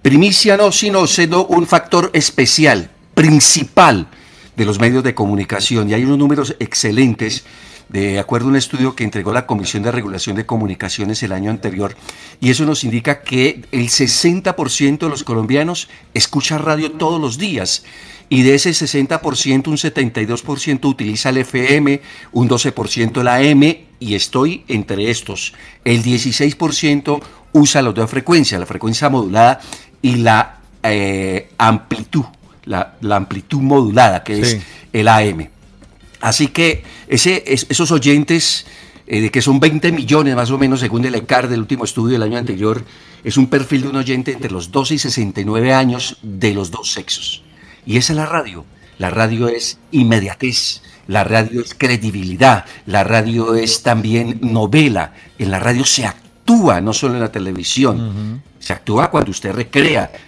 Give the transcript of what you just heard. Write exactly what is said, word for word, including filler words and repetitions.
Primicia no, sino siendo un factor especial, principal de los medios de comunicación. Y hay unos números excelentes, de acuerdo a un estudio que entregó la Comisión de Regulación de Comunicaciones el año anterior, y eso nos indica que el sesenta por ciento de los colombianos escucha radio todos los días, y de ese sesenta por ciento, un setenta y dos por ciento utiliza el F M, un doce por ciento la A M, y estoy entre estos. El dieciséis por ciento usa las dos frecuencias, la frecuencia modulada y la eh, amplitud, la, la amplitud modulada, que sí. es el A M. Así que ese, es, esos oyentes, eh, de que son veinte millones más o menos, según el ECAR del último estudio del año anterior, es un perfil de un oyente entre los doce y sesenta y nueve años de los dos sexos. Y esa es la radio. La radio es inmediatez, la radio es credibilidad, la radio es también novela. En la radio se actúa, no solo en la televisión. Uh-huh. Se actúa cuando usted recrea